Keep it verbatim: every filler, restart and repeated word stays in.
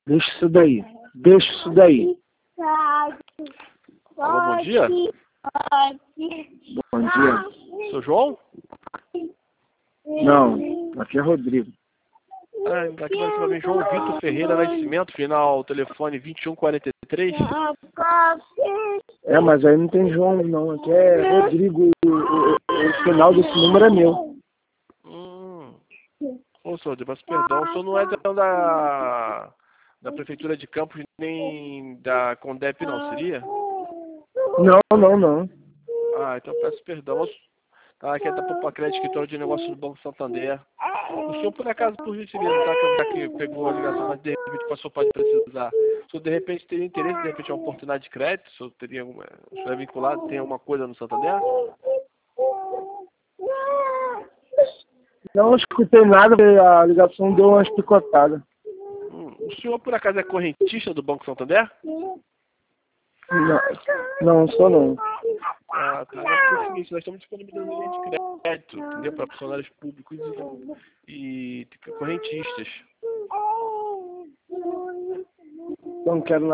Deixa isso daí. Deixa isso daí. Alô, bom dia. Bom dia. Sou João? Não, aqui é Rodrigo. Ah, aqui vai para mim, João Vitor Ferreira Nascimento, final telefone vinte e um quarenta e três. É, mas aí não tem João, não. Aqui é Rodrigo. O, o, o final desse número é meu. Hum. Ô, senhor, eu peço perdão. O senhor não é da, da Prefeitura de Campos nem da Condep, não, seria? Não, não, não. Ah, então peço perdão. Tá, aqui é da Popacred, escritório de negócios do Banco Santander. O senhor, por acaso, por gentileza, tá, tá, que pegou a ligação, mas de repente passou, pode precisar. O senhor, de repente, teria interesse, de repente, uma oportunidade de crédito? O senhor, teria, alguma- o senhor é vinculado, tem alguma coisa no Santander? Não escutei nada, a ligação deu umas picotadas. Hum, o senhor, por acaso, é correntista do Banco Santander? Não, não sou não. Ah, tá. É o seguinte, nós estamos disponibilizando linha de crédito, entendeu? Para funcionários públicos e, e correntistas. Não quero nada.